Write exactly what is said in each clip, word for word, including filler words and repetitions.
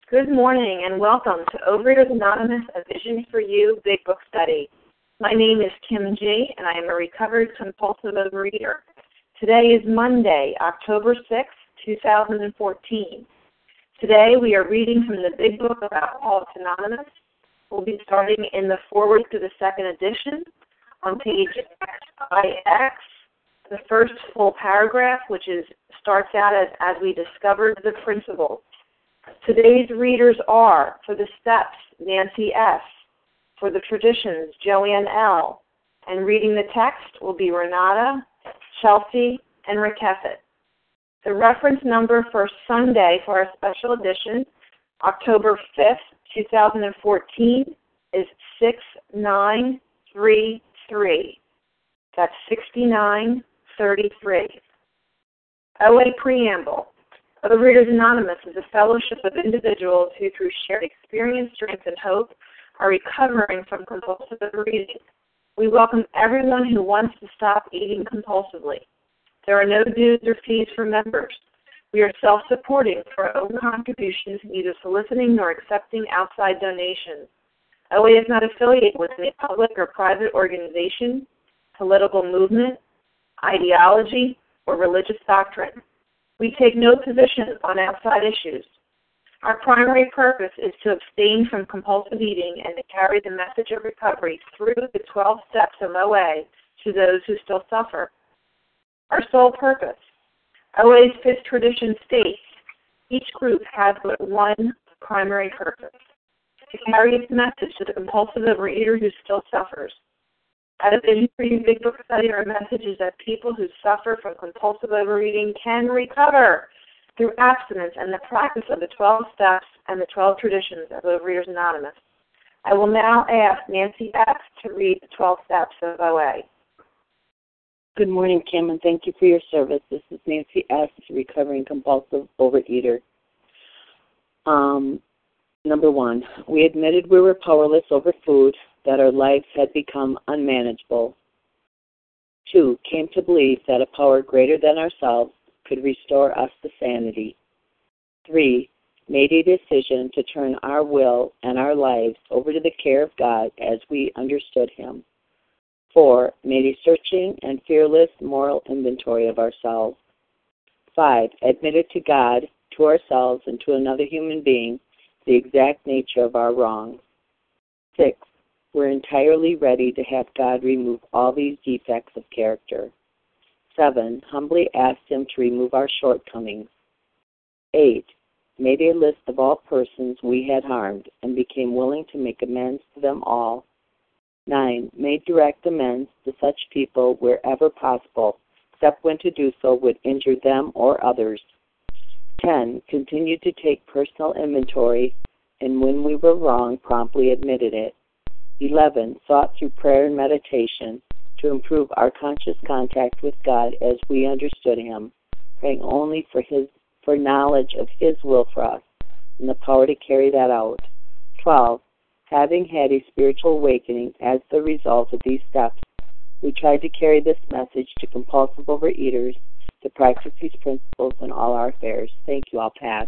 Good morning and welcome to Overeaters Anonymous, A Vision for You Big Book Study. My name is Kim G. and I am a recovered compulsive overeater. Today is Monday, October sixth, two thousand fourteen. Today we are reading from the Big Book of Alcoholics Anonymous. We'll be starting in the foreword to the second edition on page X I X, the first full paragraph, which is starts out as, as we discovered the principle. Today's readers are, for the steps, Nancy S., for the traditions, Joanne L., and reading the text will be Renata, Chelsea, and Rakefet. The reference number for Sunday for our special edition, October fifth, two thousand fourteen, is six nine three three. That's sixty-nine thirty-three. O A Preamble. Overeaters Anonymous is a fellowship of individuals who, through shared experience, strength, and hope, are recovering from compulsive overeating. We welcome everyone who wants to stop eating compulsively. There are no dues or fees for members. We are self-supporting for our own contributions, neither soliciting nor accepting outside donations. O A is not affiliated with any public or private organization, political movement, ideology, or religious doctrine. We take no position on outside issues. Our primary purpose is to abstain from compulsive eating and to carry the message of recovery through the twelve steps of O A to those who still suffer. Our sole purpose. O A's fifth tradition states, each group has but one primary purpose, to carry its message to the compulsive overeater who still suffers. At A Vision for You Big Book Study, our message is that people who suffer from compulsive overeating can recover through abstinence and the practice of the twelve steps and the twelve traditions of Overeaters Anonymous. I will now ask Nancy S. to read the twelve steps of O A. Good morning, Kim, and thank you for your service. This is Nancy S., recovering compulsive overeater. Um, number one, we admitted we were powerless over food, that our lives had become unmanageable. Two, came to believe that a power greater than ourselves could restore us to sanity. Three, made a decision to turn our will and our lives over to the care of God as we understood Him. Four, made a searching and fearless moral inventory of ourselves. Five, admitted to God, to ourselves, and to another human being the exact nature of our wrongs. Six, we're entirely ready to have God remove all these defects of character. Seven, humbly asked Him to remove our shortcomings. Eight, made a list of all persons we had harmed and became willing to make amends to them all. Nine, made direct amends to such people wherever possible, except when to do so would injure them or others. Ten, continued to take personal inventory, and when we were wrong, promptly admitted it. Eleven, sought through prayer and meditation to improve our conscious contact with God as we understood Him, praying only for His for knowledge of His will for us and the power to carry that out. Twelve, having had a spiritual awakening as the result of these steps, we tried to carry this message to compulsive overeaters to practice these principles in all our affairs. Thank you. I'll pass.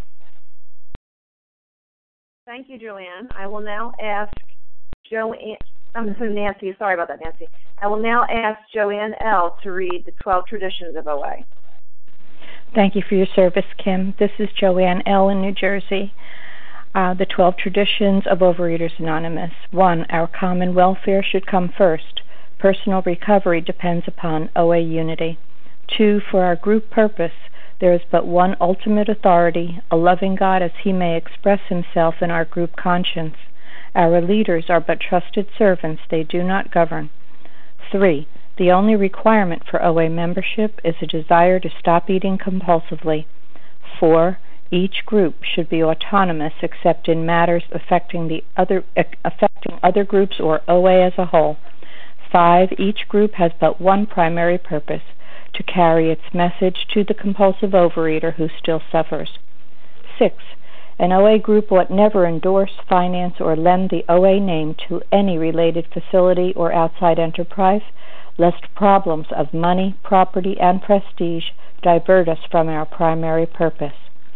Thank you, Joanne. I will now ask Joanne, I'm sorry, Nancy, sorry about that, Nancy. I will now ask Joanne L. to read the twelve traditions of O A. Thank you for your service, Kim. This is Joanne L. in New Jersey. Uh, the twelve traditions of Overeaters Anonymous. One, our common welfare should come first. Personal recovery depends upon O A unity. Two, for our group purpose, there is but one ultimate authority, a loving God as He may express Himself in our group conscience. Our leaders are but trusted servants, they do not govern. Three, the only requirement for O A membership is a desire to stop eating compulsively. Four, each group should be autonomous except in matters affecting the other affecting other groups or O A as a whole. Five, each group has but one primary purpose, to carry its message to the compulsive overeater who still suffers. Six, an O A group ought never endorse, finance, or lend the O A name to any related facility or outside enterprise, lest problems of money, property, and prestige divert us from our primary purpose.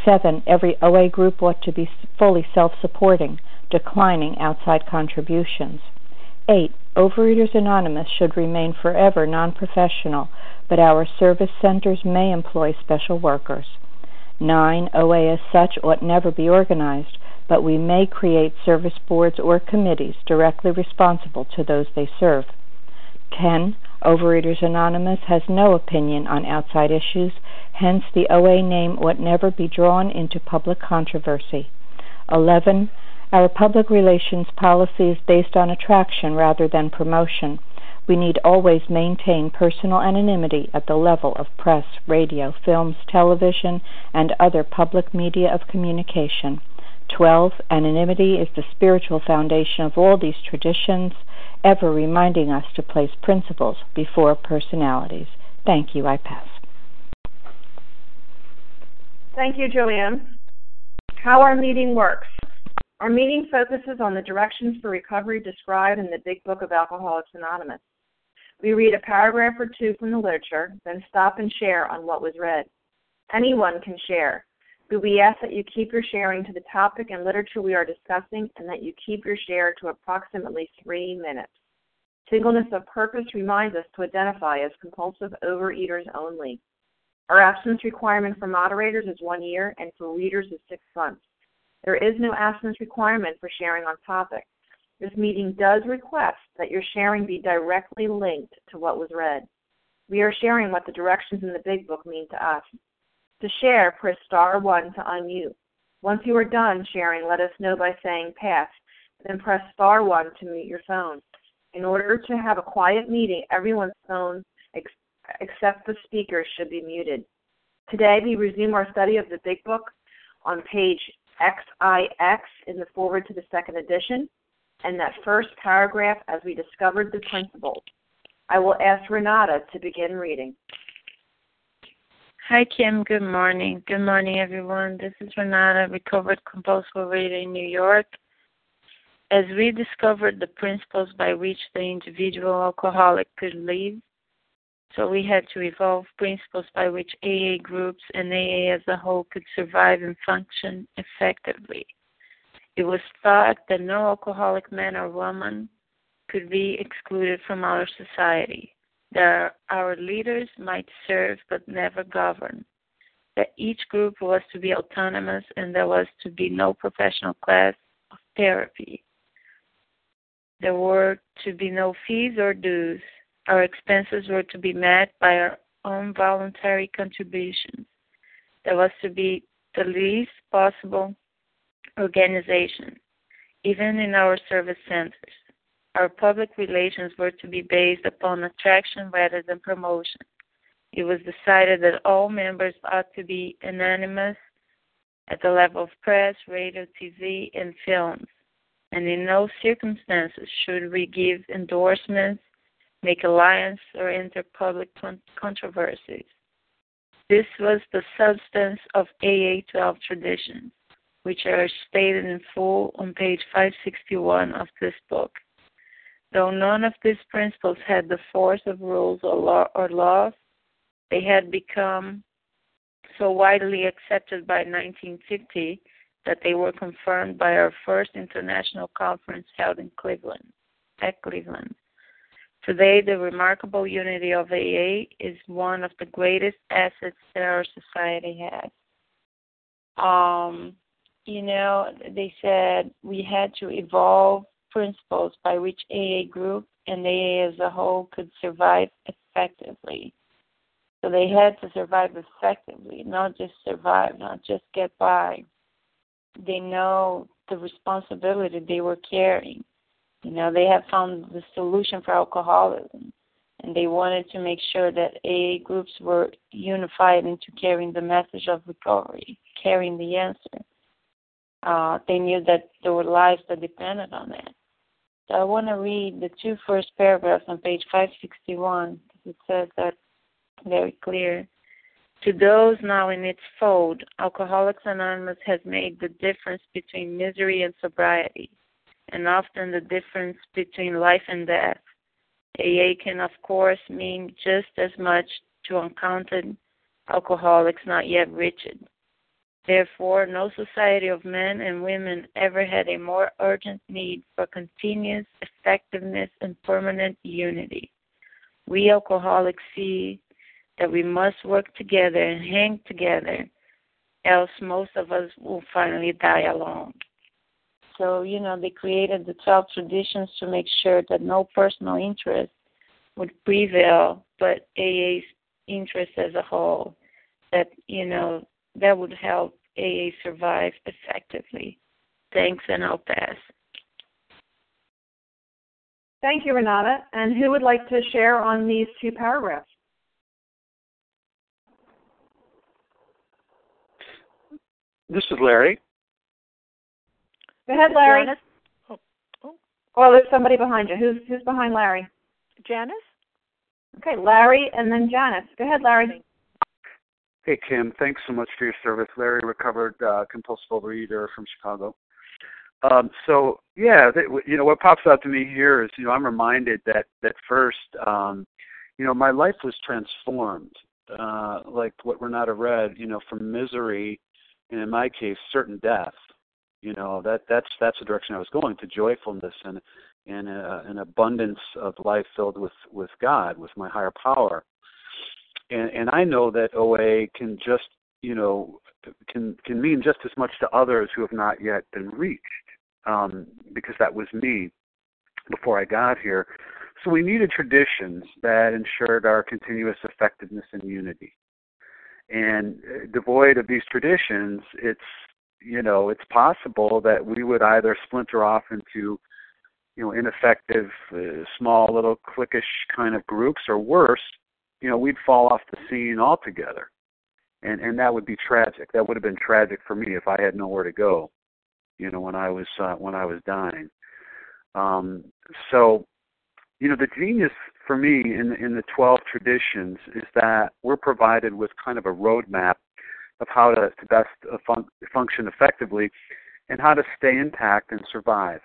Seven, every O A group ought to be fully self-supporting, declining outside contributions. Eight, Overeaters Anonymous should remain forever non-professional, but our service centers may employ special workers. Nine, O A as such ought never be organized, but we may create service boards or committees directly responsible to those they serve. Ten, Overeaters Anonymous has no opinion on outside issues, hence the O A name ought never be drawn into public controversy. Eleven, our public relations policy is based on attraction rather than promotion. We need always maintain personal anonymity at the level of press, radio, films, television, and other public media of communication. Twelve, anonymity is the spiritual foundation of all these traditions, ever reminding us to place principles before personalities. Thank you. I pass. Thank you, Joanne. How our meeting works. Our meeting focuses on the directions for recovery described in the Big Book of Alcoholics Anonymous. We read a paragraph or two from the literature, then stop and share on what was read. Anyone can share, but we ask that you keep your sharing to the topic and literature we are discussing and that you keep your share to approximately three minutes. Singleness of purpose reminds us to identify as compulsive overeaters only. Our abstinence requirement for moderators is one year and for readers is six months. There is no abstinence requirement for sharing on topic. This meeting does request that your sharing be directly linked to what was read. We are sharing what the directions in the Big Book mean to us. To share, press star one to unmute. Once you are done sharing, let us know by saying pass, then press star one to mute your phone. In order to have a quiet meeting, everyone's phone ex- except the speaker should be muted. Today we resume our study of the Big Book on page X I X in the foreword to the second edition, and that first paragraph as we discovered the principles. I will ask Renata to begin reading. Hi, Kim. Good morning. Good morning, everyone. This is Renata, recovered compulsive overeater in New York. As we discovered the principles by which the individual alcoholic could live, so we had to evolve principles by which A A groups and A A as a whole could survive and function effectively. It was thought that no alcoholic man or woman could be excluded from our society, that our leaders might serve but never govern, that each group was to be autonomous and there was to be no professional class of therapy. There were to be no fees or dues. Our expenses were to be met by our own voluntary contributions. There was to be the least possible organization, even in our service centers. Our public relations were to be based upon attraction rather than promotion. It was decided that all members ought to be anonymous at the level of press, radio, T V, and films, and in no circumstances should we give endorsements, make alliance, or enter public con- controversies. This was the substance of A A twelve traditions, which are stated in full on page five sixty-one of this book. Though none of these principles had the force of rules or, law, or laws, they had become so widely accepted by nineteen fifty that they were confirmed by our first international conference held in Cleveland, at Cleveland. Today, the remarkable unity of A A is one of the greatest assets that our society has. Um, you know, they said we had to evolve principles by which A A group and A A as a whole could survive effectively. So they had to survive effectively, not just survive, not just get by. They know the responsibility they were carrying. You know, they have found the solution for alcoholism, and they wanted to make sure that A A groups were unified into carrying the message of recovery, carrying the answer. Uh, they knew that there were lives that depended on that. So I want to read the two first paragraphs on page five sixty-one, because it says that very clear. To those now in its fold, Alcoholics Anonymous has made the difference between misery and sobriety, and often the difference between life and death. A A can, of course, mean just as much to uncounted alcoholics not yet reached. Therefore, no society of men and women ever had a more urgent need for continuous effectiveness and permanent unity. We alcoholics see that we must work together and hang together, else most of us will finally die alone. So, you know, they created the twelve traditions to make sure that no personal interest would prevail, but A A's interest as a whole, that, you know, that would help A A survive effectively. Thanks, and I'll pass. Thank you, Renata. And who would like to share on these two paragraphs? This is Larry. Go ahead, Larry. Janice? Oh, oh. Oh, there's somebody behind you. Who's who's behind Larry? Janice? Okay, Larry and then Janice. Go ahead, Larry. Hey, Kim. Thanks so much for your service. Larry, recovered uh, compulsive overeater from Chicago. Um, so, yeah, th- you know, what pops out to me here is, you know, I'm reminded that, that first, um, you know, my life was transformed, uh, like what Renata read, you know, from misery, and in my case, certain death. You know, that that's that's the direction I was going, to joyfulness and and uh, an abundance of life filled with, with God, with my higher power. And and I know that O A can just, you know, can can mean just as much to others who have not yet been reached, um, because that was me before I got here. So we needed traditions that ensured our continuous effectiveness and unity. And devoid of these traditions, it's, you know, it's possible that we would either splinter off into, you know, ineffective, uh, small little cliquish kind of groups, or worse, you know, we'd fall off the scene altogether. And and that would be tragic. That would have been tragic for me if I had nowhere to go, you know, when I was uh, when I was dying. Um, so, you know, the genius for me in in the twelve traditions is that we're provided with kind of a roadmap of how to, to best uh, fun- function effectively and how to stay intact and survive.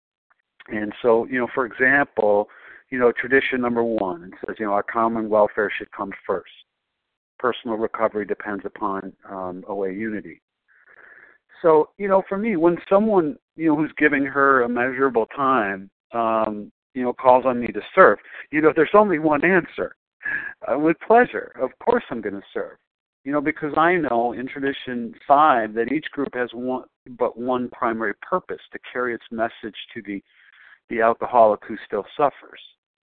And so, you know, for example, you know, tradition number one, it says, you know, our common welfare should come first. Personal recovery depends upon um, O A unity. So, you know, for me, when someone, you know, who's giving her a measurable time, um, you know, calls on me to serve, you know, there's only one answer. Uh, with pleasure. Of course I'm going to serve. You know, because I know in tradition five that each group has one, but one primary purpose: to carry its message to the, the alcoholic who still suffers.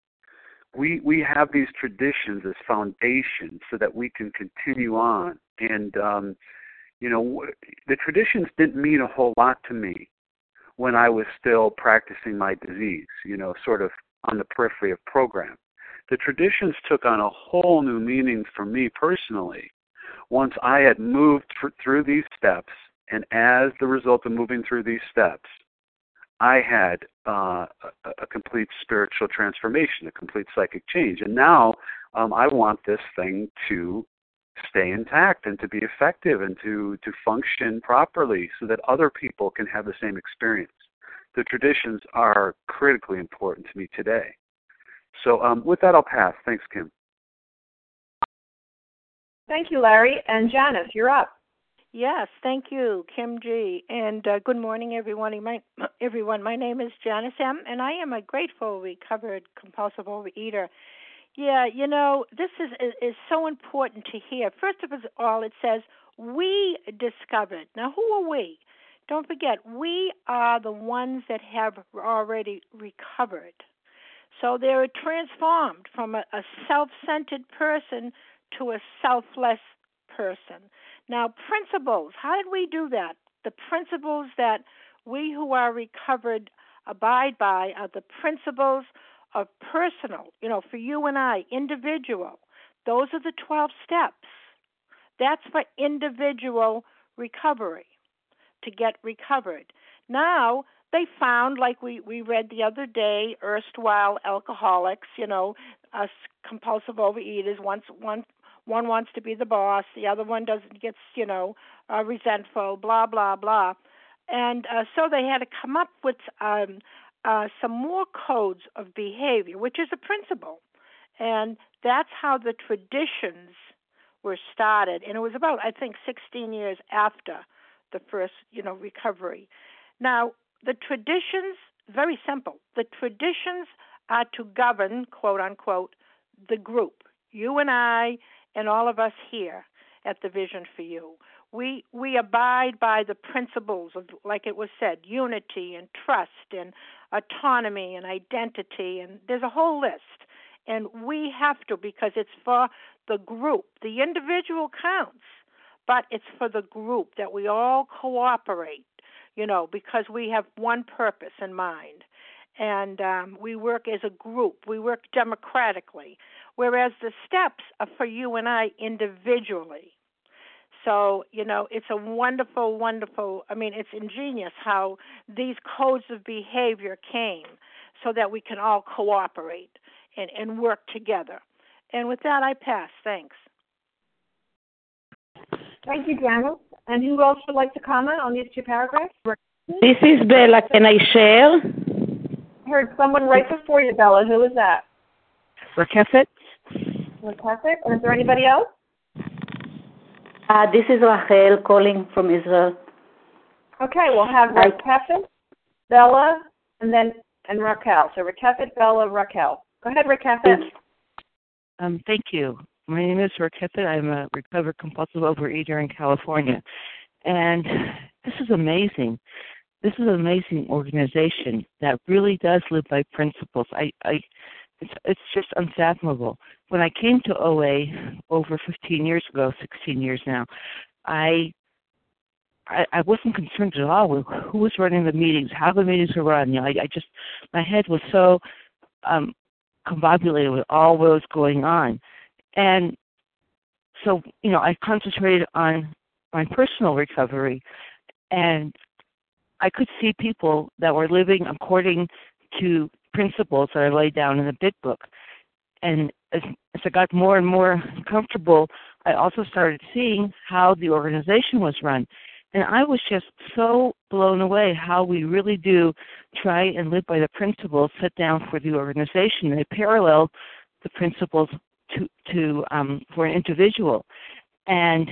We we have these traditions as foundations so that we can continue on. And, um, you know, the traditions didn't mean a whole lot to me when I was still practicing my disease, you know, sort of on the periphery of program. The traditions took on a whole new meaning for me personally once I had moved th- through these steps, and as the result of moving through these steps, I had uh, a, a complete spiritual transformation, a complete psychic change. And now um, I want this thing to stay intact and to be effective and to, to function properly so that other people can have the same experience. The traditions are critically important to me today. So um, with that, I'll pass. Thanks, Kim. Thank you, Larry. And Janice, you're up. Yes, thank you, Kim G. And uh, good morning, everyone. My, everyone. My name is Janice M., and I am a grateful, recovered, compulsive overeater. Yeah, you know, this is, is, is so important to hear. First of all, it says, we discovered. Now, who are we? Don't forget, we are the ones that have already recovered. So they're transformed from a, a self-centered person to a selfless person. Now, principles, how did we do that? The principles that we who are recovered abide by are the principles of personal, you know, for you and I, individual. Those are the twelve steps. That's for individual recovery, to get recovered. Now, they found, like we, we read the other day, erstwhile alcoholics, you know, us compulsive overeaters, once one one wants to be the boss, the other one doesn't, gets, you know, uh, resentful, blah, blah, blah. And uh, so they had to come up with um, uh, some more codes of behavior, which is a principle. And that's how the traditions were started, and it was about, I think, sixteen years after the first, you know, recovery. Now, the traditions, very simple. The traditions are to govern, quote unquote, the group. You and I and all of us here at the Vision for You. We we abide by the principles of, like it was said, unity and trust and autonomy and identity, and there's a whole list. And we have to, because it's for the group. The individual counts, but it's for the group that we all cooperate, you know, because we have one purpose in mind. And um, we work as a group. We work democratically, whereas the steps are for you and I individually. So, you know, it's a wonderful, wonderful, I mean, it's ingenious how these codes of behavior came so that we can all cooperate and, and work together. And with that, I pass. Thanks. Thank you, Janice. And who else would like to comment on these two paragraphs? This is Bella. Can I share? I heard someone right before you, Bella. Who is that? Rakefet. Rakefet. And is there anybody else? Uh, this is Rachel calling from Israel. Okay, we'll have Rakefet, Bella, and then and Raquel. So Rakefet, Bella, Raquel. Go ahead, Rakefet. Um, thank you. My name is Rakefet. I'm a recovered compulsive overeater in California. And this is amazing. This is an amazing organization that really does live by principles. I, I It's, it's just unfathomable. When I came to O A over fifteen years ago, sixteen years now, I, I I wasn't concerned at all with who was running the meetings, how the meetings were run. You know, I, I just, my head was so um, combobulated with all what was going on. And so, you know, I concentrated on my personal recovery, and I could see people that were living according to principles that I laid down in the Big Book. And as, as I got more and more comfortable, I also started seeing how the organization was run. And I was just so blown away how we really do try and live by the principles set down for the organization. They parallel the principles to, to um, for an individual. And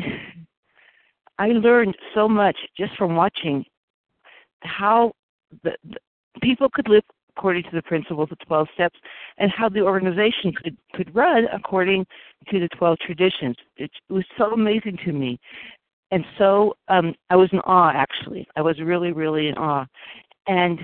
I learned so much just from watching how the, the people could live according to the principles of twelve steps, and how the organization could, could run according to the twelve traditions. It, it was so amazing to me. And so um, I was in awe, actually. I was really, really in awe. And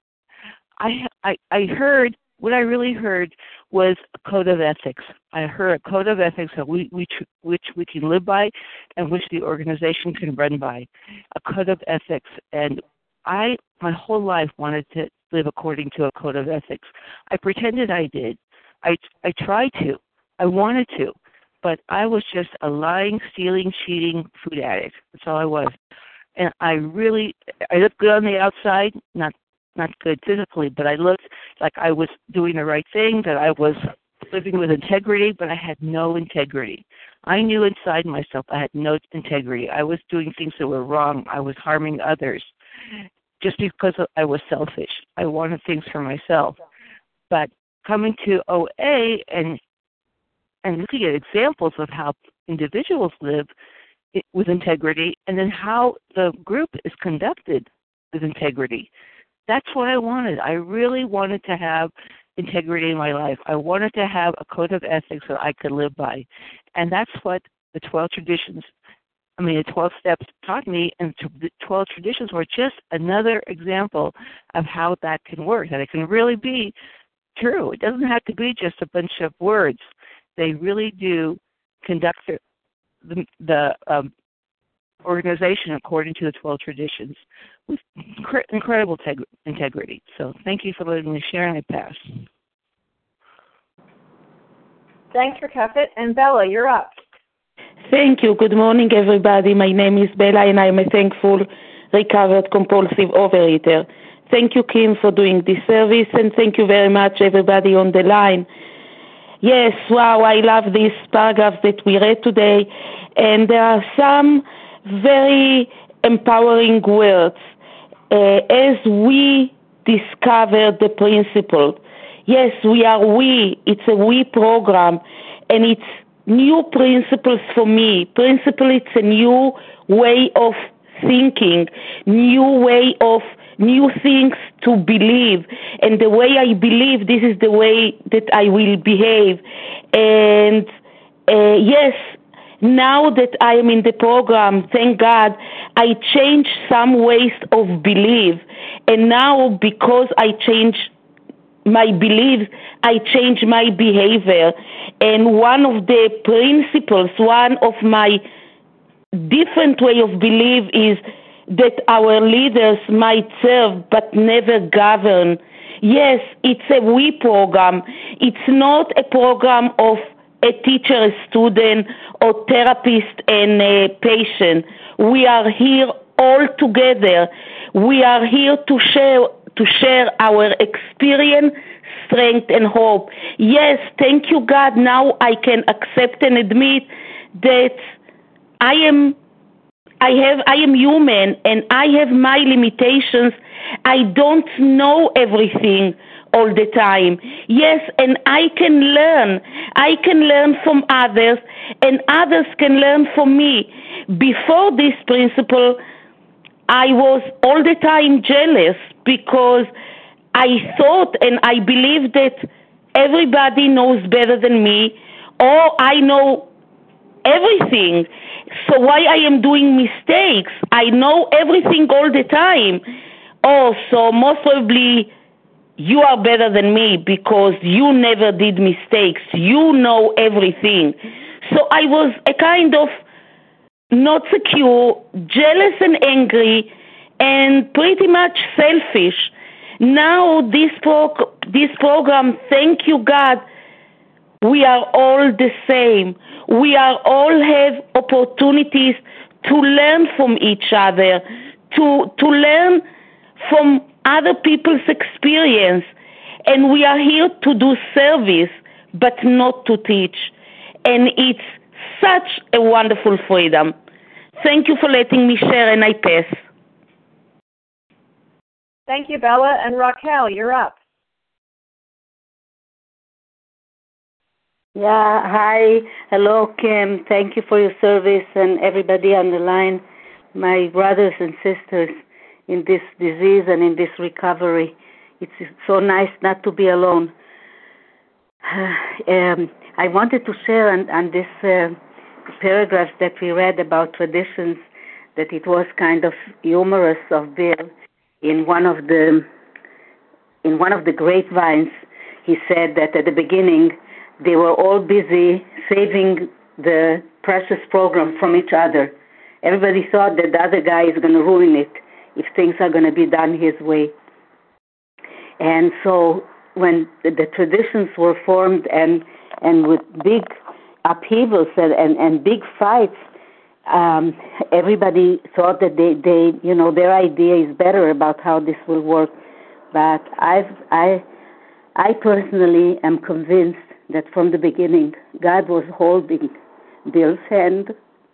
I, I, I heard, what I really heard was a code of ethics. I heard a code of ethics that we, we which we can live by and which the organization can run by. A code of ethics. And I, my whole life, wanted to live according to a code of ethics. I pretended I did. I, I tried to. I wanted to. But I was just a lying, stealing, cheating food addict. That's all I was. And I really, I looked good on the outside, not not good physically, but I looked like I was doing the right thing, that I was living with integrity, but I had no integrity. I knew inside myself I had no integrity. I was doing things that were wrong. I was harming others just because I was selfish. I wanted things for myself. But coming to O A and and looking at examples of how individuals live with integrity and then how the group is conducted with integrity, that's what I wanted. I really wanted to have integrity in my life. I wanted to have a code of ethics that I could live by. And that's what the twelve traditions, I mean, the twelve steps taught me, and the twelve traditions were just another example of how that can work, that it can really be true. It doesn't have to be just a bunch of words. They really do conduct the, the, the um, organization according to the twelve traditions with incre- incredible teg- integrity. So thank you for letting me share, and I pass. Thanks, Rakefet. And Bella, you're up. Thank you. Good morning, everybody. My name is Bella, and I'm a thankful, recovered compulsive overeater. Thank you, Kim, for doing this service, and thank you very much, everybody on the line. Yes, wow, I love these paragraphs that we read today, and there are some very empowering words uh, as we discover the principle. Yes, we are we. It's a we program, and it's new principles for me. Principle, it's a new way of thinking, new way of new things to believe. And the way I believe, this is the way that I will behave. And uh, yes, now that I am in the program, thank God, I changed some ways of belief. And now because I changed my beliefs, I change my behavior. And one of the principles, one of my different way of belief is that our leaders might serve but never govern. Yes, it's a we program. It's not a program of a teacher, a student, or therapist and a patient. We are here all together. We are here to share to share our experience, strength, and hope. Yes, thank you, God. Now I can accept and admit that I am I have I am human and I have my limitations. I don't know everything all the time. Yes, and I can learn. I can learn from others and others can learn from me. Before this principle, I was all the time jealous because I thought and I believed that everybody knows better than me, or I know everything. So why I am doing mistakes? I know everything all the time. Oh, so most probably you are better than me because you never did mistakes. You know everything. So I was a kind of not secure, jealous and angry, and pretty much selfish. Now this pro- this program, thank you God, we are all the same. We are all have opportunities to learn from each other, to to learn from other people's experience. And we are here to do service, but not to teach. And it's such a wonderful freedom. Thank you for letting me share, and I pass. Thank you, Bella. And Raquel, you're up. Yeah, hi. Hello, Kim. Thank you for your service and everybody on the line, my brothers and sisters in this disease and in this recovery. It's so nice not to be alone. um, I wanted to share on, on this uh, paragraph that we read about traditions, that it was kind of humorous of Bill. In one of the in one of the grapevines, he said that at the beginning they were all busy saving the precious program from each other. Everybody thought that the other guy is going to ruin it if things are going to be done his way. And so when the, the traditions were formed and and with big upheavals and, and, and big fights, um, everybody thought that they, they, you know, their idea is better about how this will work. But I've, I, I personally am convinced that from the beginning, God was holding Bill's hand.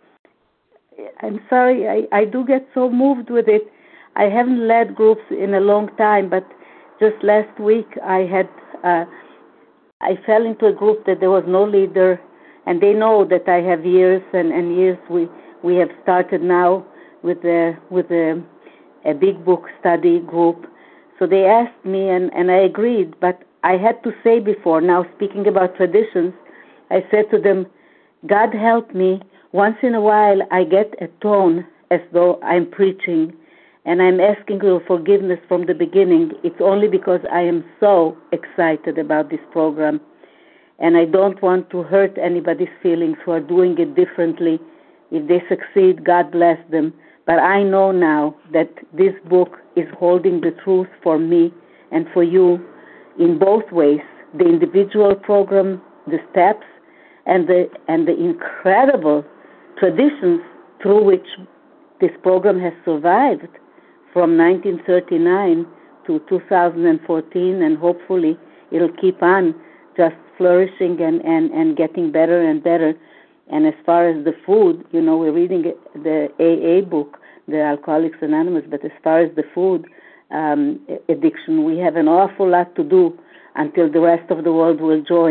I'm sorry, I, I do get so moved with it. I haven't led groups in a long time, but just last week I had, uh, I fell into a group that there was no leader, and they know that I have years and, and years. We we have started now with a with a, a big book study group. So they asked me, and, and I agreed, but I had to say before, now speaking about traditions, I said to them, God help me, once in a while I get a tone as though I'm preaching, and I'm asking your forgiveness from the beginning. It's only because I am so excited about this program, and I don't want to hurt anybody's feelings who are doing it differently. If they succeed, God bless them. But I know now that this book is holding the truth for me and for you in both ways, the individual program, the steps, and the and the incredible traditions through which this program has survived from nineteen thirty-nine to two thousand fourteen, and hopefully it'll keep on just flourishing and, and, and getting better and better. And as far as the food, you know, we're reading the A A book, the Alcoholics Anonymous, but as far as the food um, addiction, we have an awful lot to do until the rest of the world will join.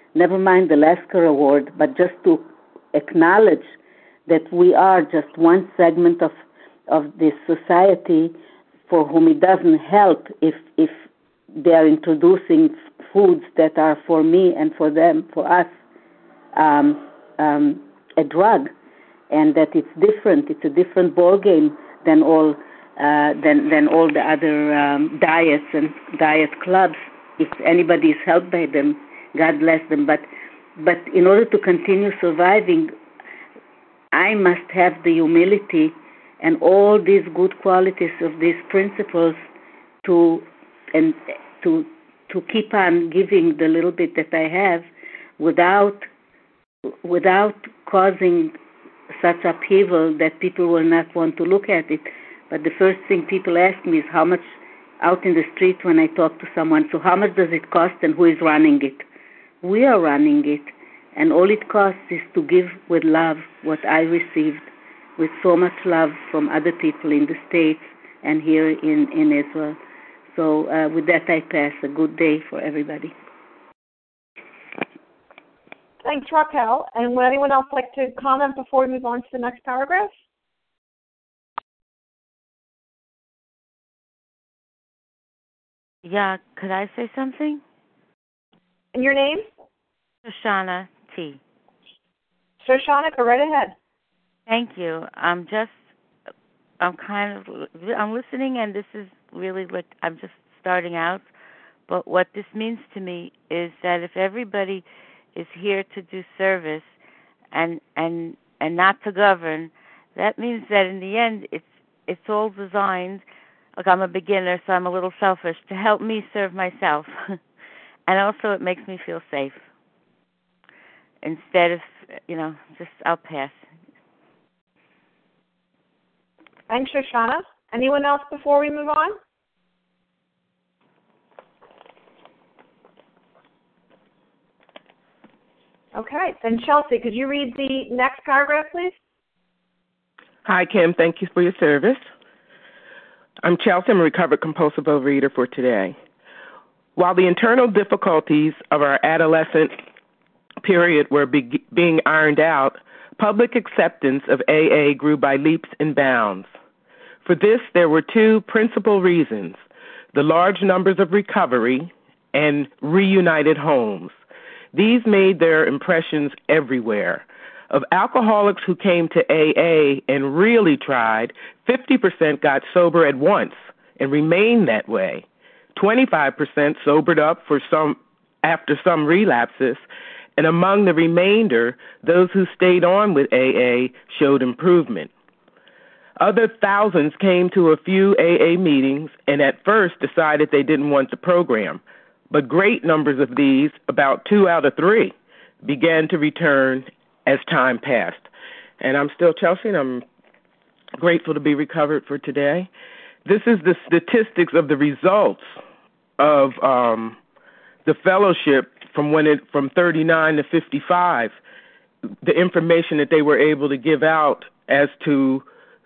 never mind the Lasker Award, but just to acknowledge that we are just one segment of of this society for whom it doesn't help if if they are introducing f- foods that are for me and for them, for us, um, um, a drug, and that it's different. It's a different ball game than all uh, than than all the other um, diets and diet clubs. If anybody is helped by them, God bless them. But but in order to continue surviving, I must have the humility and all these good qualities of these principles to and to to keep on giving the little bit that I have without without causing such upheaval that people will not want to look at it. But the first thing people ask me is how much out in the street when I talk to someone, so how much does it cost and who is running it? We are running it, and all it costs is to give with love what I received with so much love from other people in the States and here in, in Israel. So uh, with that I pass. A good day for everybody. Thanks, Raquel. And would anyone else like to comment before we move on to the next paragraph? Yeah, could I say something? And your name? Shoshana T. Shoshana, go right ahead. Thank you. I'm just, I'm kind of, I'm listening, and this is really like, I'm just starting out. But what this means to me is that if everybody is here to do service and and and not to govern, that means that in the end, it's it's all designed. Like, I'm a beginner, so I'm a little selfish, to help me serve myself. And also it makes me feel safe. Instead of, you know, just, I'll pass. Thanks, Shoshana. Anyone else before we move on? Okay, then Chelsea, could you read the next paragraph, please? Hi, Kim. Thank you for your service. I'm Chelsea. I'm a recovered compulsive overeater for today. While the internal difficulties of our adolescent period were be- being ironed out, public acceptance of A A grew by leaps and bounds. For this, there were two principal reasons: the large numbers of recovery and reunited homes. These made their impressions everywhere. Of alcoholics who came to A A and really tried, fifty percent got sober at once and remained that way. twenty-five percent sobered up for some after some relapses, and among the remainder, those who stayed on with A A showed improvement. Other thousands came to a few A A meetings and at first decided they didn't want the program, but great numbers of these, about two out of three, began to return as time passed. And I'm still Chelsea, and I'm grateful to be recovered for today. This is the statistics of the results of um, the fellowship from when it from thirty-nine to fifty-five, the information that they were able to give out as to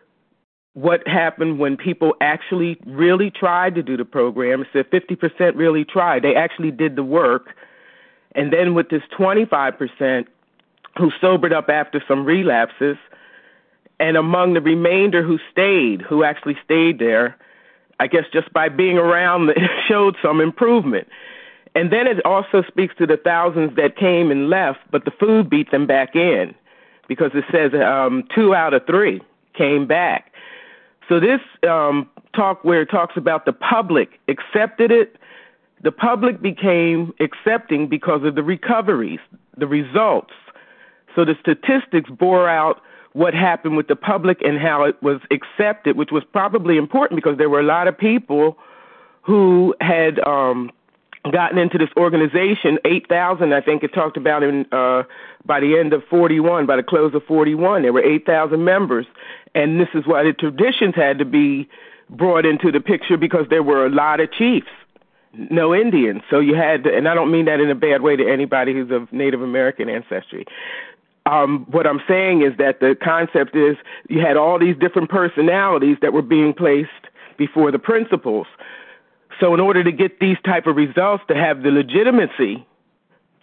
what happened when people actually really tried to do the program. It said fifty percent really tried. They actually did the work. And then with this twenty-five percent who sobered up after some relapses, and among the remainder who stayed, who actually stayed there, I guess just by being around, showed some improvement. And then it also speaks to the thousands that came and left, but the food beat them back in, because it says um, two out of three came back. So this um, talk where it talks about the public accepted it, the public became accepting because of the recoveries, the results. So the statistics bore out what happened with the public and how it was accepted, which was probably important because there were a lot of people who had um, gotten into this organization. eight thousand, I think it talked about in uh, by the end of forty-one, by the close of forty-one, there were eight thousand members. And this is why the traditions had to be brought into the picture, because there were a lot of chiefs, no Indians. So you had to, and I don't mean that in a bad way to anybody who's of Native American ancestry. Um, what I'm saying is that the concept is you had all these different personalities that were being placed before the principles. So in order to get these type of results, to have the legitimacy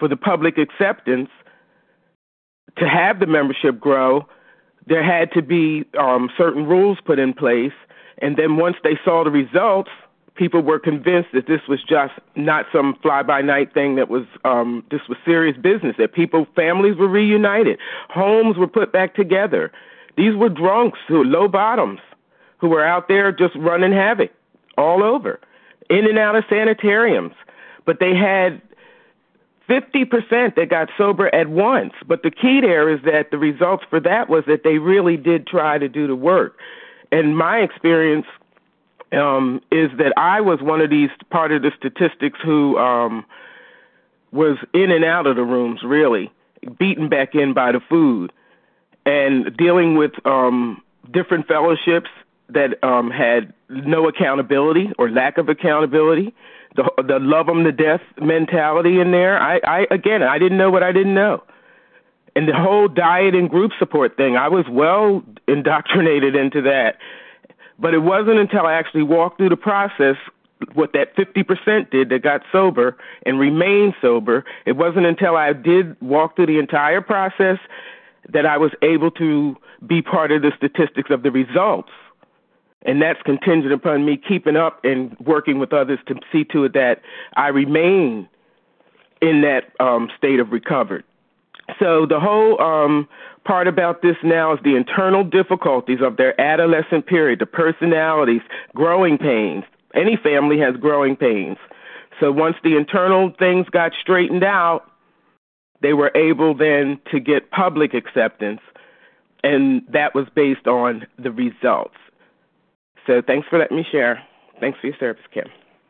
for the public acceptance to have the membership grow, there had to be um, certain rules put in place. And then once they saw the results, people were convinced that this was just not some fly-by-night thing, that was um, this was serious business, that people, families were reunited, homes were put back together. These were drunks, who were low bottoms, who were out there just running havoc all over, in and out of sanitariums. But they had fifty percent that got sober at once. But the key there is that the results for that was that they really did try to do the work. And my experience um, is that I was one of these, part of the statistics, who um, was in and out of the rooms, really, beaten back in by the food, and dealing with um, different fellowships that um, had no accountability or lack of accountability, the, the love them to death mentality in there. I, I again, I didn't know what I didn't know. And the whole diet and group support thing, I was well indoctrinated into that. But it wasn't until I actually walked through the process, what that fifty percent did that got sober and remained sober, it wasn't until I did walk through the entire process that I was able to be part of the statistics of the results. And that's contingent upon me keeping up and working with others to see to it that I remain in that um, state of recovered. So the whole um, part about this now is the internal difficulties of their adolescent period, the personalities, growing pains. Any family has growing pains. So once the internal things got straightened out, they were able then to get public acceptance, and that was based on the results. So thanks for letting me share. Thanks for your service, Kim.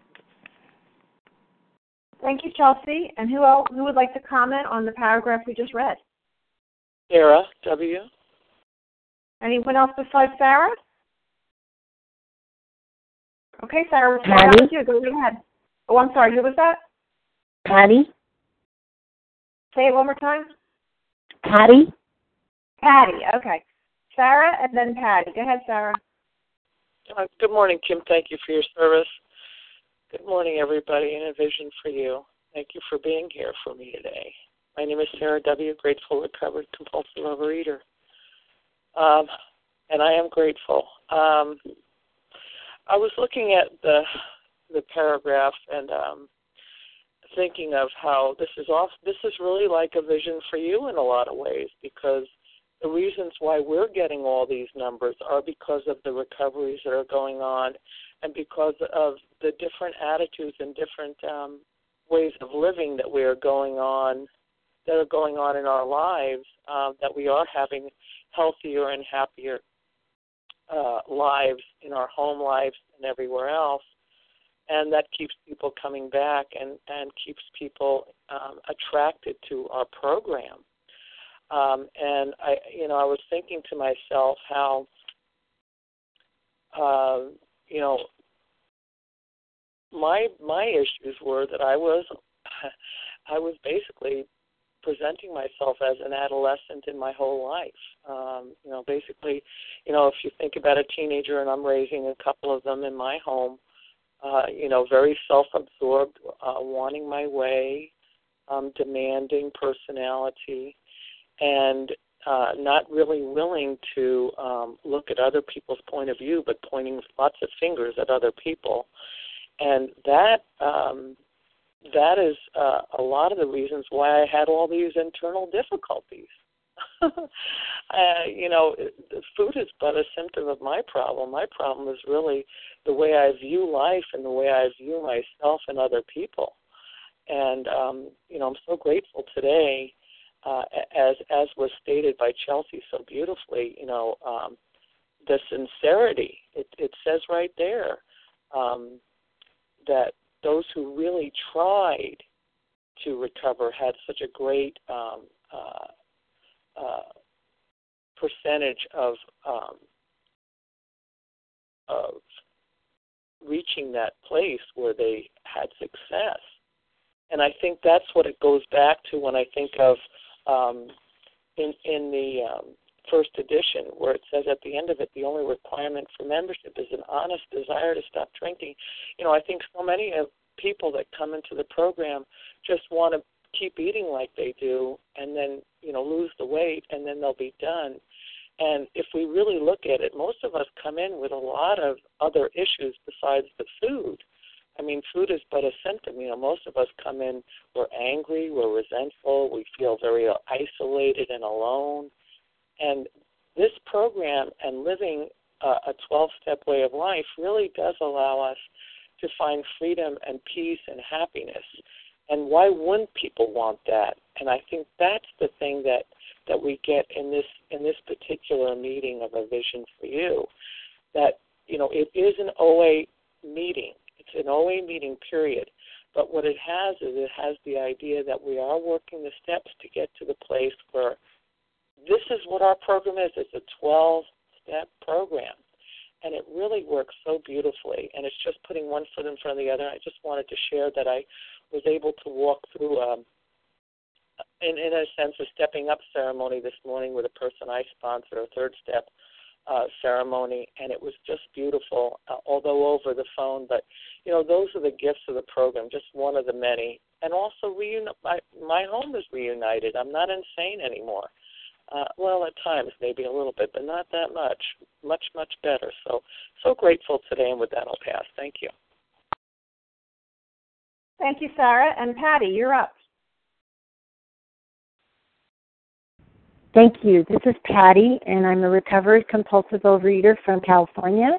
Thank you, Chelsea. And who else, who would like to comment on the paragraph we just read? Sarah W. Anyone else besides Sarah? Okay, Sarah, we'll Patty. with you. Go ahead. Oh, I'm sorry. Who was that? Patty. Say it one more time. Patty. Patty. Okay. Sarah and then Patty. Go ahead, Sarah. Uh, good morning, Kim. Thank you for your service. Good morning, everybody, and a vision for you. Thank you for being here for me today. My name is Sarah W., grateful, recovered, compulsive overeater. Um, and I am grateful. Um, I was looking at the the paragraph and um, thinking of how this is off. This is really like a vision for you in a lot of ways, because the reasons why we're getting all these numbers are because of the recoveries that are going on, and because of the different attitudes and different um, ways of living that we are going on, that are going on in our lives, uh, that we are having healthier and happier uh, lives in our home lives and everywhere else. And that keeps people coming back and, and keeps people um, attracted to our program. Um, and I, you know, I was thinking to myself how, uh, you know, my my issues were that I was, I was basically presenting myself as an adolescent in my whole life. Um, you know, basically, you know, if you think about a teenager, and I'm raising a couple of them in my home, uh, you know, very self-absorbed, uh, wanting my way, um, demanding personality, and uh, not really willing to um, look at other people's point of view, but pointing lots of fingers at other people. And that um, that is uh, a lot of the reasons why I had all these internal difficulties. uh, you know, food is but a symptom of my problem. My problem is really the way I view life and the way I view myself and other people. And, um, you know, I'm so grateful today, uh, as as was stated by Chelsea so beautifully, you know, um, the sincerity. It, it says right there um, that those who really tried to recover had such a great um, uh, uh, percentage of um, of reaching that place where they had success. And I think that's what it goes back to when I think of um, in, in the um, first edition, where it says at the end of it, the only requirement for membership is an honest desire to stop drinking. You know, I think so many of people that come into the program just want to keep eating like they do and then, you know, lose the weight and then they'll be done. And if we really look at it, most of us come in with a lot of other issues besides the food. I mean, food is but a symptom. You know, most of us come in, we're angry, we're resentful, we feel very isolated and alone. And this program and living uh, a twelve-step way of life really does allow us to find freedom and peace and happiness. And why wouldn't people want that? And I think that's the thing that, that we get in this in this particular meeting of A Vision for You, that, you know, it is an O A meeting. It's an O A meeting, period. But what it has is it has the idea that we are working the steps to get to the place where this is what our program is. It's a twelve-step program. And it really works so beautifully. And it's just putting one foot in front of the other. I just wanted to share that I was able to walk through, um, in, in a sense, a stepping up ceremony this morning with a person I sponsor, a third step uh, ceremony, and it was just beautiful, uh, although over the phone. But, you know, those are the gifts of the program, just one of the many. And also, reuni- my, my home is reunited. I'm not insane anymore. Uh, well, at times, maybe a little bit, but not that much. Much, much better. So, so grateful today, and with that, I'll pass. Thank you. Thank you, Sarah. And Patty, you're up. Thank you. This is Patty, and I'm a recovered compulsive overeater from California.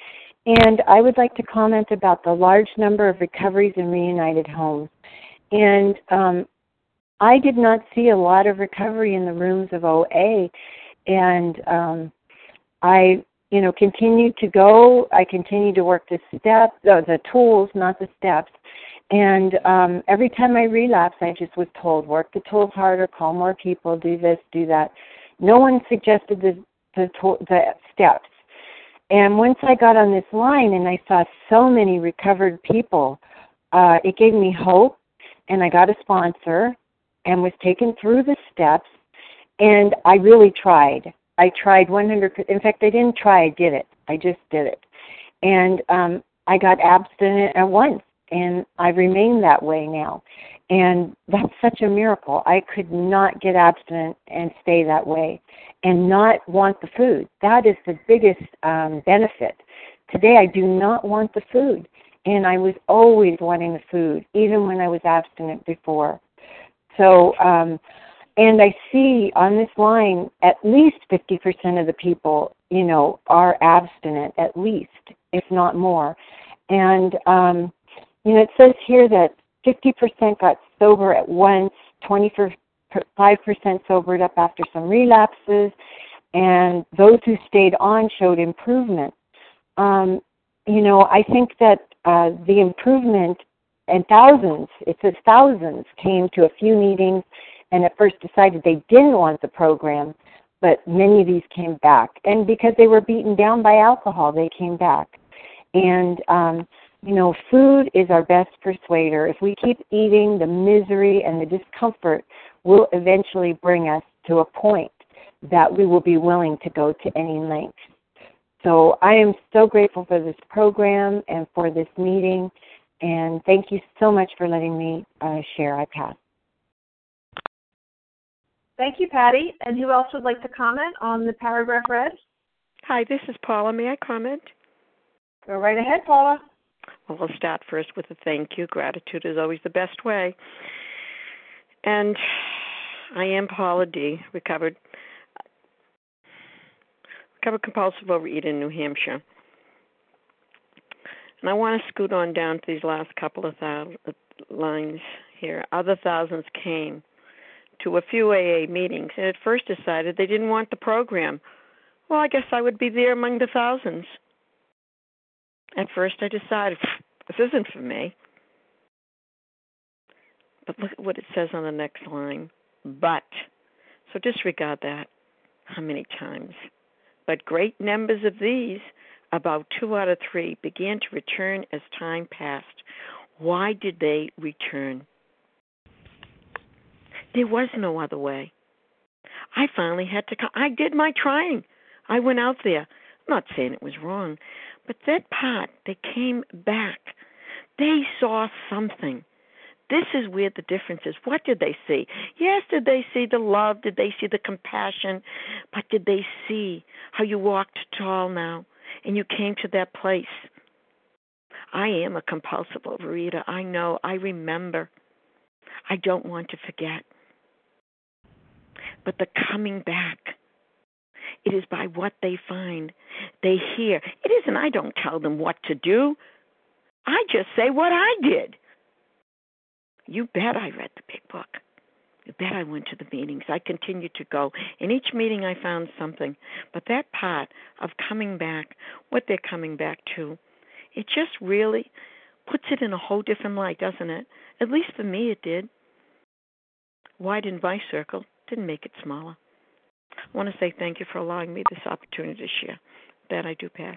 And I would like to comment about the large number of recoveries in reunited homes. And um, I did not see a lot of recovery in the rooms of O A, and um, I, you know, continued to go. I continued to work the steps, uh, the tools, not the steps. And um, every time I relapsed, I just was told, work the tools harder, call more people, do this, do that. No one suggested the the, to- the steps. And once I got on this line and I saw so many recovered people, uh, it gave me hope, and I got a sponsor and was taken through the steps, and I really tried. I tried one hundred percent. In fact, I didn't try, I did it. I just did it. And um, I got abstinent at once, and I remain that way now. And that's such a miracle. I could not get abstinent and stay that way and not want the food. That is the biggest um, benefit. Today, I do not want the food, and I was always wanting the food, even when I was abstinent before. So, um, and I see on this line, at least fifty percent of the people, you know, are abstinent, at least, if not more. And, um, you know, it says here that fifty percent got sober at once, twenty-five percent sobered up after some relapses, and those who stayed on showed improvement. Um, you know, I think that uh, the improvement, and thousands, it says thousands, came to a few meetings and at first decided they didn't want the program, but many of these came back. And because they were beaten down by alcohol, they came back. And, um, you know, food is our best persuader. If we keep eating, the misery and the discomfort will eventually bring us to a point that we will be willing to go to any length. So I am so grateful for this program and for this meeting. And thank you so much for letting me uh, share. I pass. Thank you, Patty. And who else would like to comment on the paragraph read? Hi, this is Paula. May I comment? Go right ahead, Paula. Well, we'll start first with a thank you. Gratitude is always the best way. And I am Paula D., recovered, recovered compulsive overeater in New Hampshire. And I want to scoot on down to these last couple of th- lines here. Other thousands came to a few A A meetings and at first decided they didn't want the program. Well, I guess I would be there among the thousands. At first I decided, this isn't for me. But look at what it says on the next line. But. So disregard that. How many times? But great numbers of these, about two out of three, began to return as time passed. Why did they return? There was no other way. I finally had to come. I did my trying. I went out there. I'm not saying it was wrong, but that part, they came back. They saw something. this is where the difference is. What did they see? Yes, did they see the love? Did they see the compassion? But did they see how you walked tall now and you came to that place? I am a compulsive overeater. I know. I remember. I don't want to forget. But the coming back, it is by what they find. They hear. It isn't, I don't tell them what to do. I just say what I did. You bet I read the big book. You bet I went to the meetings. I continued to go. In each meeting I found something. But that part of coming back, what they're coming back to, it just really puts it in a whole different light, doesn't it? At least for me it did. Widened my circle, didn't make it smaller. I want to say thank you for allowing me this opportunity to share. That I do pass.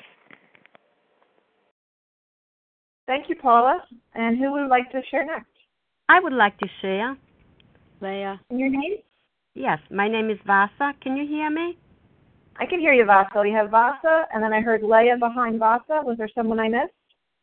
Thank you, Paula. And who would like to share next? I would like to share. Leah. And your name? Yes, my name is Vasa. Can you hear me? I can hear you, Vasa. You have Vasa, and then I heard Leah behind Vasa. Was there someone I missed?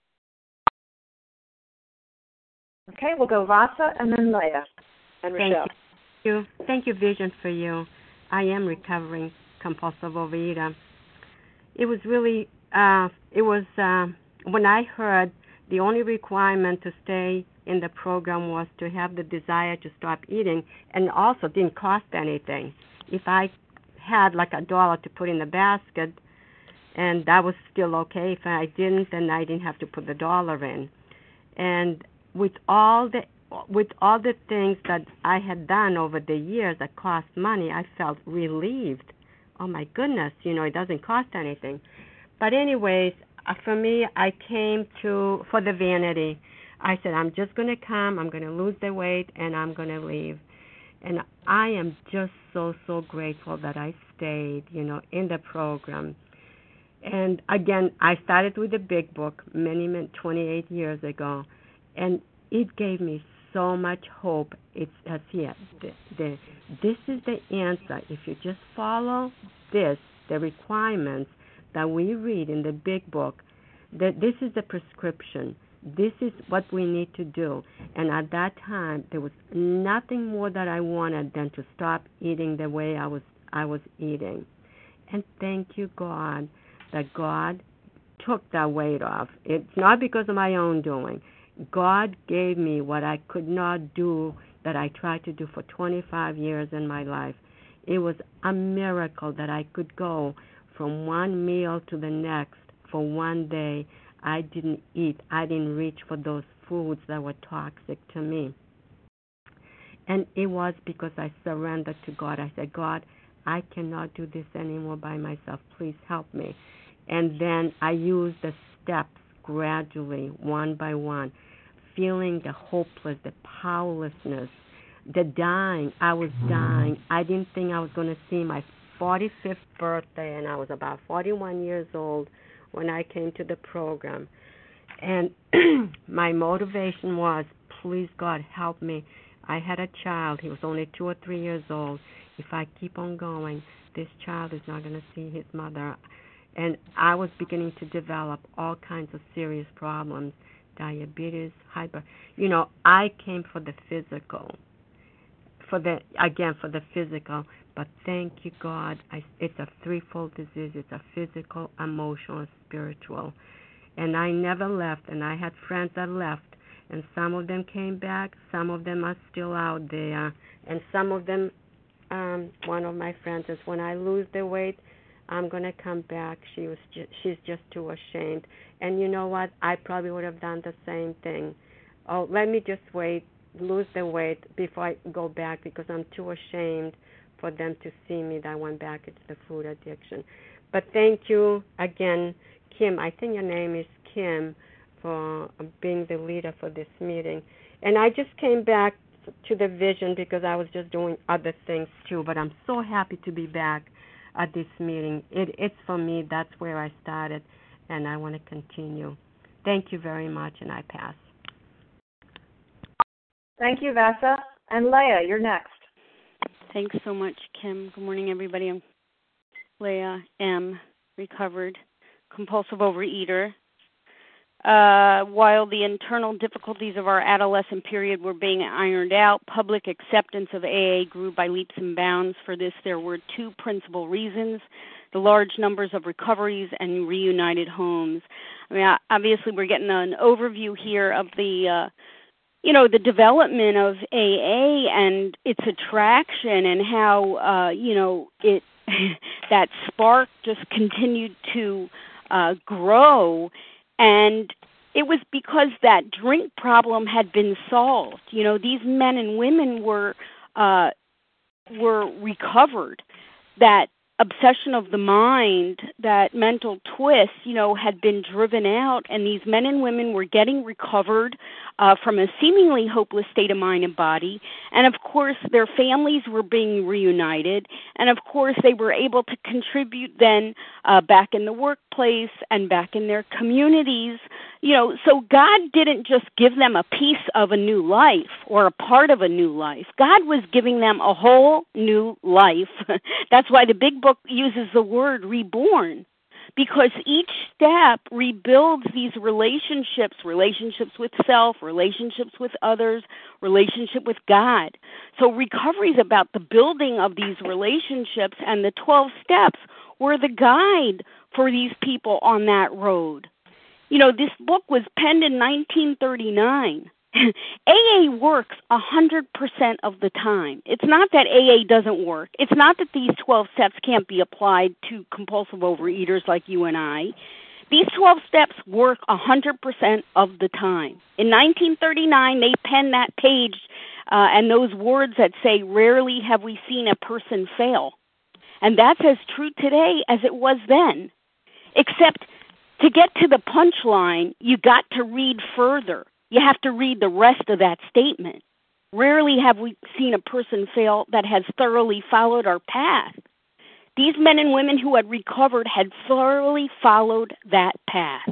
Okay, we'll go Vasa and then Leah. And Rochelle. Thank you. Thank you, Vision for You. I am recovering compulsive overeater. It was really, uh, it was, uh, when I heard the only requirement to stay in the program was to have the desire to stop eating, and also didn't cost anything. If I had like a dollar to put in the basket, and that was still okay. If I didn't, then I didn't have to put the dollar in. And with all the with all the things that I had done over the years that cost money, I felt relieved. Oh my goodness, you know, it doesn't cost anything. But anyways, for me, I came to, for the vanity, I said, I'm just going to come, I'm going to lose the weight, and I'm going to leave. And I am just so, so grateful that I stayed, you know, in the program. And again, I started with the big book many, many, twenty-eight years ago, and it gave me so much hope. It's as here. The, the, this is the answer. If you just follow this, the requirements that we read in the big book, that this is the prescription. This is what we need to do. And at that time, there was nothing more that I wanted than to stop eating the way I was I was eating. And thank you, God, that God took that weight off. It's not because of my own doing. God gave me what I could not do that I tried to do for twenty-five years in my life. It was a miracle that I could go from one meal to the next for one day. I didn't eat. I didn't reach for those foods that were toxic to me. And it was because I surrendered to God. I said, God, I cannot do this anymore by myself. Please help me. And then I used the steps gradually, one by one, feeling the hopeless, the powerlessness, the dying. I was dying. I didn't think I was going to see my forty-fifth birthday, and I was about forty-one years old when I came to the program. And my motivation was, please, God, help me. I had a child. He was only two or three years old. If I keep on going, this child is not going to see his mother. And I was beginning to develop all kinds of serious problems, diabetes, hyper. You know, I came for the physical, for the again, for the physical. But thank you, God. I, it's a threefold disease. It's a physical, emotional, and spiritual. And I never left, and I had friends that left. And some of them came back. Some of them are still out there. And some of them, um, one of my friends says, when I lose the weight, I'm going to come back. She was ju- she's just too ashamed. And you know what? I probably would have done the same thing. Oh, let me just wait, lose the weight before I go back because I'm too ashamed for them to see me that I went back into the food addiction. But thank you again, Kim. I think your name is Kim, for being the leader for this meeting. And I just came back to the vision because I was just doing other things too. But I'm so happy to be back at this meeting. It, it's for me. That's where I started, and I want to continue. Thank you very much, and I pass. Thank you, Vasa. And Leah, you're next. Thanks so much, Kim. Good morning, everybody. I'm Leah M., recovered compulsive overeater. Uh, while the internal difficulties of our adolescent period were being ironed out, public acceptance of A A grew by leaps and bounds. For this, there were two principal reasons: the large numbers of recoveries and reunited homes. I mean, obviously, we're getting an overview here of the, uh, you know, the development of A A and its attraction, and how, uh, you know, it that spark just continued to uh, grow. And it was because that drink problem had been solved. You know, these men and women were uh, were recovered. That obsession of the mind, that mental twist, you know, had been driven out, and these men and women were getting recovered uh, from a seemingly hopeless state of mind and body. And of course, their families were being reunited, and of course, they were able to contribute then uh, back in the workplace and back in their communities. You know, so God didn't just give them a piece of a new life or a part of a new life. God was giving them a whole new life. That's why the big book uses the word reborn, because each step rebuilds these relationships, relationships with self, relationships with others, relationship with God. So recovery is about the building of these relationships, and the twelve steps were the guide for these people on that road. You know, this book was penned in nineteen thirty-nine. A A works one hundred percent of the time. It's not that A A doesn't work. It's not that these twelve steps can't be applied to compulsive overeaters like you and I. These twelve steps work one hundred percent of the time. In nineteen thirty-nine, they penned that page uh, and those words that say, "Rarely have we seen a person fail." And that's as true today as it was then. Except to get to the punchline, you got to read further. You have to read the rest of that statement. Rarely have we seen a person fail that has thoroughly followed our path. These men and women who had recovered had thoroughly followed that path.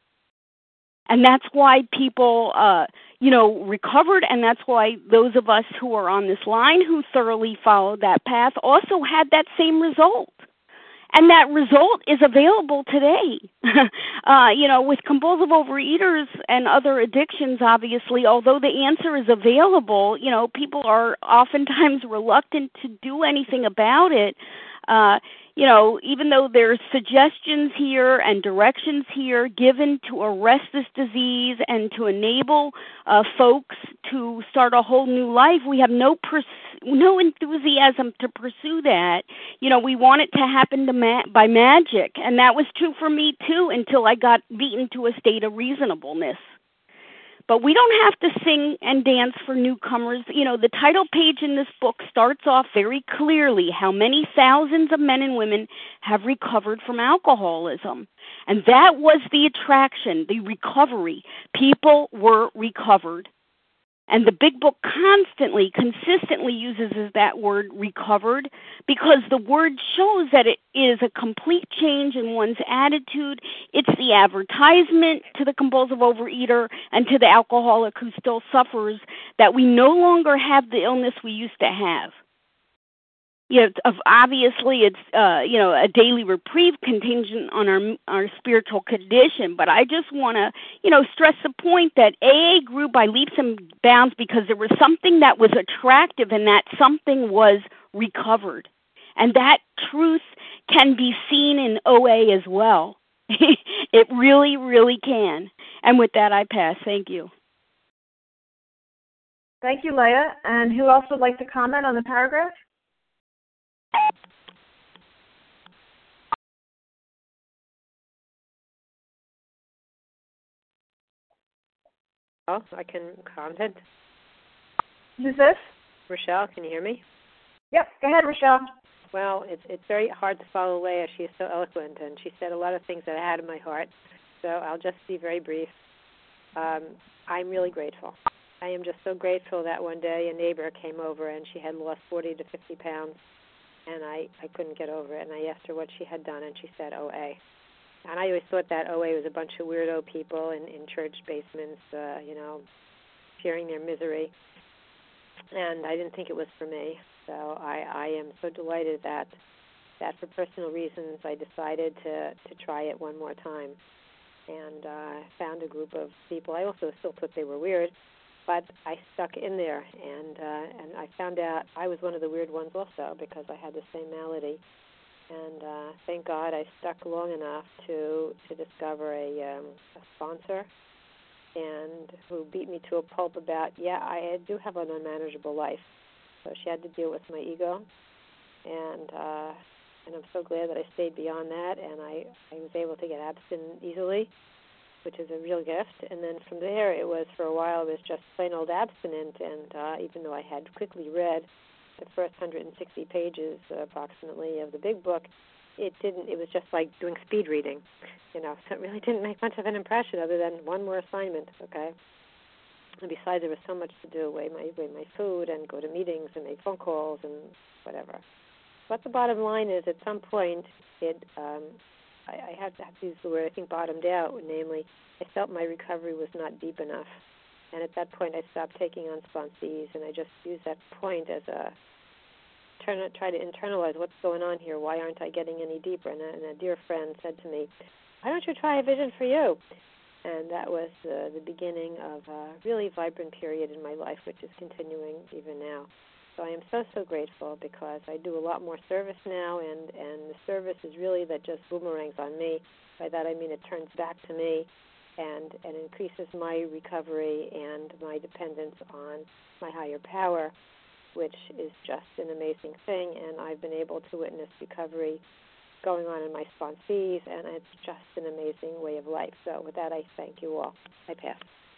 And that's why people, uh, you know, recovered, and that's why those of us who are on this line who thoroughly followed that path also had that same result. And that result is available today. uh, you know, with compulsive overeaters and other addictions, obviously, although the answer is available, you know, people are oftentimes reluctant to do anything about it. Uh, you know, even though there's suggestions here and directions here given to arrest this disease and to enable uh, folks to start a whole new life, we have no pers- no enthusiasm to pursue that. You know, we want it to happen to ma- by magic, and that was true for me too until I got beaten to a state of reasonableness. But we don't have to sing and dance for newcomers. You know, the title page in this book starts off very clearly how many thousands of men and women have recovered from alcoholism. And that was the attraction, the recovery. People were recovered. And the big book constantly, consistently uses that word recovered because the word shows that it is a complete change in one's attitude. It's the advertisement to the compulsive overeater and to the alcoholic who still suffers that we no longer have the illness we used to have. You know, of obviously it's uh, you know, a daily reprieve contingent on our our spiritual condition, but I just want to, you know, stress the point that A A grew by leaps and bounds because there was something that was attractive, and that something was recovered, and that truth can be seen in O A as well. It really, really can. And with that, I pass. Thank you. Thank you, Leah. And who else would like to comment on the paragraph? Oh, I can comment. Who's this? Rochelle, can you hear me? Yep, go ahead, Rochelle. Well, it's it's very hard to follow Leah. She is so eloquent, and she said a lot of things that I had in my heart. So I'll just be very brief. Um, I'm really grateful. I am just so grateful that one day a neighbor came over, and she had lost forty to fifty pounds, and I, I couldn't get over it. And I asked her what she had done, and she said O A. And I always thought that O A was a bunch of weirdo people in, in church basements, uh, you know, sharing their misery. And I didn't think it was for me. So I, I am so delighted that that for personal reasons I decided to, to try it one more time. and uh, found a group of people. I also still thought they were weird, but I stuck in there, and uh, and I found out I was one of the weird ones also because I had the same malady. And uh, thank God I stuck long enough to to discover a, um, a sponsor, and who beat me to a pulp about, yeah, I do have an unmanageable life. So she had to deal with my ego, and uh, and I'm so glad that I stayed beyond that, and I, I was able to get abstinent easily, which is a real gift. And then from there, it was for a while, it was just plain old abstinent, and uh, even though I had quickly read the first one hundred sixty pages uh, approximately of the big book, it didn't, it was just like doing speed reading, you know, so it really didn't make much of an impression other than one more assignment, okay? And besides, there was so much to do, weigh my, weigh my food and go to meetings and make phone calls and whatever. But the bottom line is, at some point, it, um, I, I have to have to use the word, I think, bottomed out, namely, I felt my recovery was not deep enough. And at that point, I stopped taking on sponsees, and I just used that point as a trying to try to internalize what's going on here. Why aren't I getting any deeper? And a, and a dear friend said to me, why don't you try a vision for you? And that was uh, the beginning of a really vibrant period in my life, which is continuing even now. So I am so, so grateful because I do a lot more service now, and, and the service is really that just boomerangs on me. By that I mean it turns back to me and, and increases my recovery and my dependence on my higher power, which is just an amazing thing. And I've been able to witness recovery going on in my sponsees, and it's just an amazing way of life. So with that, I thank you all. I pass.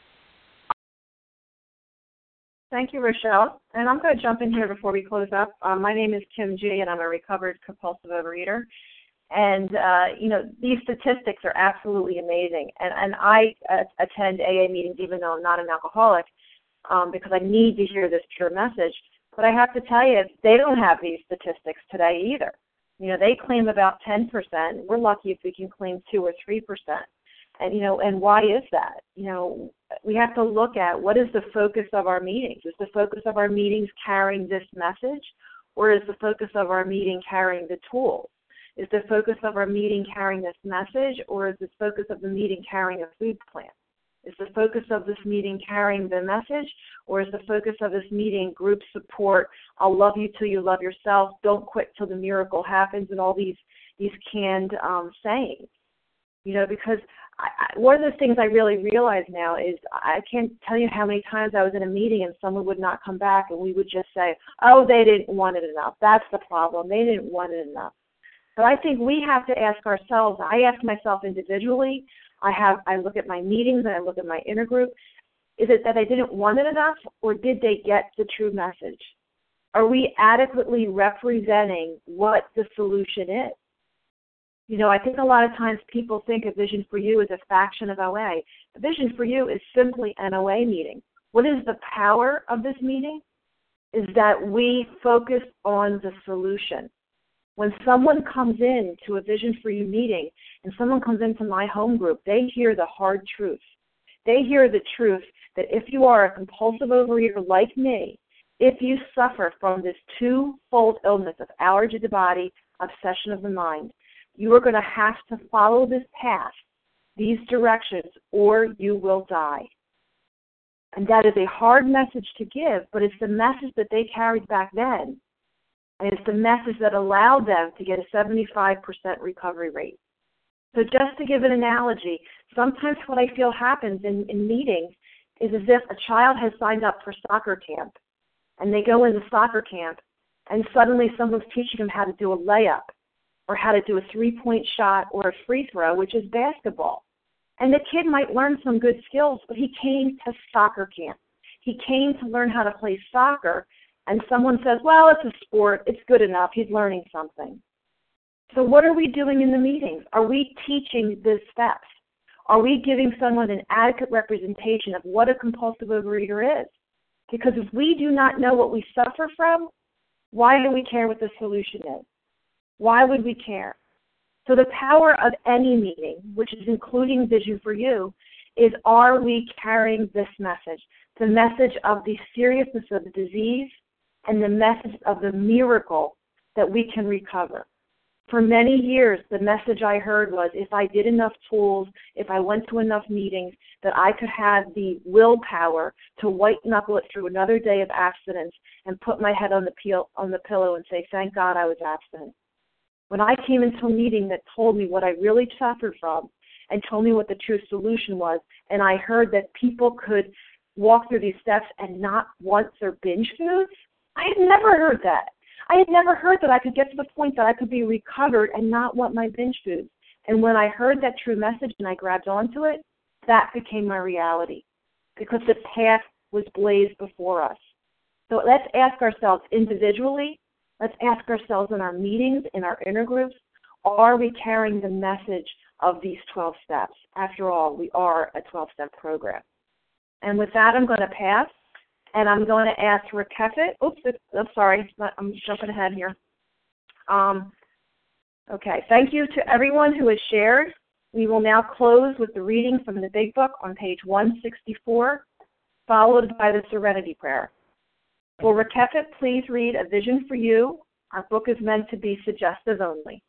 Thank you, Rochelle. And I'm going to jump in here before we close up. Um, my name is Kim G, and I'm a recovered compulsive overeater. And, uh, you know, these statistics are absolutely amazing. And, and I uh, attend A A meetings even though I'm not an alcoholic um, because I need to hear this pure message. But I have to tell you, they don't have these statistics today either. You know, they claim about ten percent. We're lucky if we can claim two or three percent. And, you know, and why is that? You know, we have to look at what is the focus of our meetings. Is the focus of our meetings carrying this message, or is the focus of our meeting carrying the tools? Is the focus of our meeting carrying this message, or is the focus of the meeting carrying a food plan? Is the focus of this meeting carrying the message, or is the focus of this meeting group support, I'll love you till you love yourself, don't quit till the miracle happens, and all these, these canned um, sayings? You know, because I, I, one of the things I really realize now is I can't tell you how many times I was in a meeting and someone would not come back and we would just say, oh, they didn't want it enough. That's the problem. They didn't want it enough. But I think we have to ask ourselves, I ask myself individually, I have I look at my meetings and I look at my inner group, is it that I didn't want it enough, or did they get the true message? Are we adequately representing what the solution is? You know, I think a lot of times people think a Vision for You is a faction of O A. A Vision for You is simply an O A meeting. What is the power of this meeting? Is that we focus on the solution. When someone comes in to a Vision for You meeting and someone comes into my home group, they hear the hard truth. They hear the truth that if you are a compulsive overeater like me, if you suffer from this twofold illness of allergy of the body, obsession of the mind, you are going to have to follow this path, these directions, or you will die. And that is a hard message to give, but it's the message that they carried back then. And it's the message that allowed them to get a seventy-five percent recovery rate. So just to give an analogy, sometimes what I feel happens in, in meetings is as if a child has signed up for soccer camp, and they go into soccer camp, and suddenly someone's teaching them how to do a layup, or how to do a three-point shot or a free throw, which is basketball. And the kid might learn some good skills, but he came to soccer camp. He came to learn how to play soccer, and someone says, well, it's a sport, it's good enough, he's learning something. So what are we doing in the meetings? Are we teaching the steps? Are we giving someone an adequate representation of what a compulsive overeater is? Because if we do not know what we suffer from, why do we care what the solution is? Why would we care? So the power of any meeting, which is including Vision for You, is are we carrying this message? The message of the seriousness of the disease and the message of the miracle that we can recover. For many years, the message I heard was if I did enough tools, if I went to enough meetings, that I could have the willpower to white-knuckle it through another day of abstinence and put my head on the, peel, on the pillow and say, thank God I was abstinent. When I came into a meeting that told me what I really suffered from and told me what the true solution was, and I heard that people could walk through these steps and not want their binge foods, I had never heard that. I had never heard that I could get to the point that I could be recovered and not want my binge foods. And when I heard that true message and I grabbed onto it, that became my reality because the path was blazed before us. So let's ask ourselves individually, let's ask ourselves in our meetings, in our intergroups, are we carrying the message of these twelve steps? After all, we are a twelve-step program. And with that, I'm going to pass. And I'm going to ask Rakefet. Oops, I'm sorry. I'm jumping ahead here. Um, okay. Thank you to everyone who has shared. We will now close with the reading from the Big Book on page one sixty-four, followed by the Serenity Prayer. Will Rakefet please read A Vision for You? Our book is meant to be suggestive only.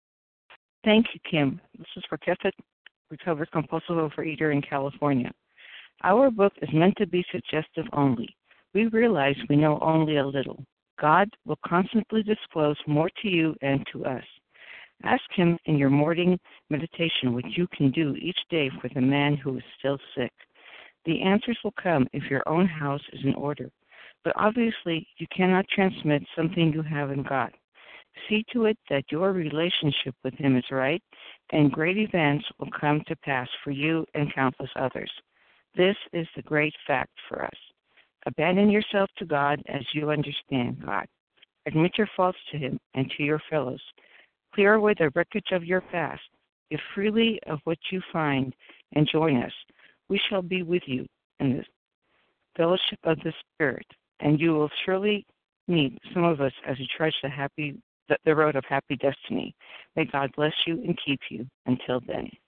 Thank you, Kim. This is Rakefet, recovered compulsive overeater in California. Our book is meant to be suggestive only. We realize we know only a little. God will constantly disclose more to you and to us. Ask Him in your morning meditation what you can do each day for the man who is still sick. The answers will come if your own house is in order. But obviously, you cannot transmit something you haven't got. See to it that your relationship with Him is right, and great events will come to pass for you and countless others. This is the great fact for us. Abandon yourself to God as you understand God. Admit your faults to Him and to your fellows. Clear away the wreckage of your past. Give freely of what you find and join us. We shall be with you in the fellowship of the Spirit, and you will surely meet some of us as you trudge the happy the road of happy destiny. May God bless you and keep you until then.